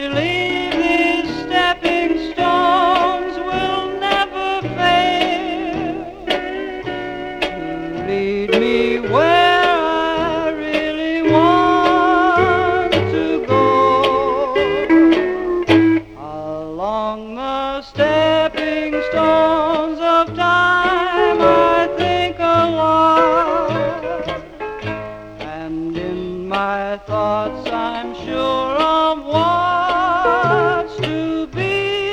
believe these stepping stones will never fail to lead me where I really want to go. Along the stepping stones of time I think a lot, and in my thoughts I'm sure of what's to be.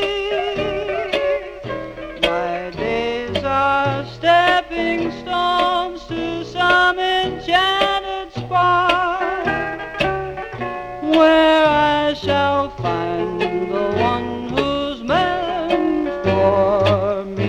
My days are stepping stones to some enchanted spot where I shall find the one who's meant for me.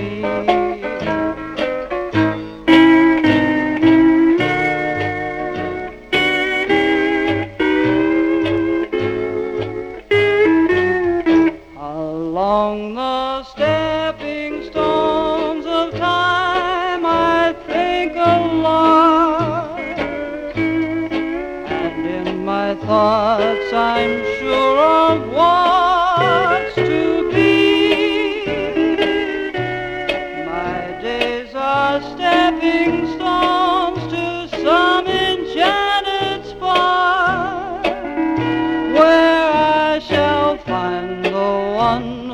Along the stepping stones of time I think a lot, and in my thoughts I'm sure of what's to be. My days are stepping stones to some enchanted spot where I shall find the one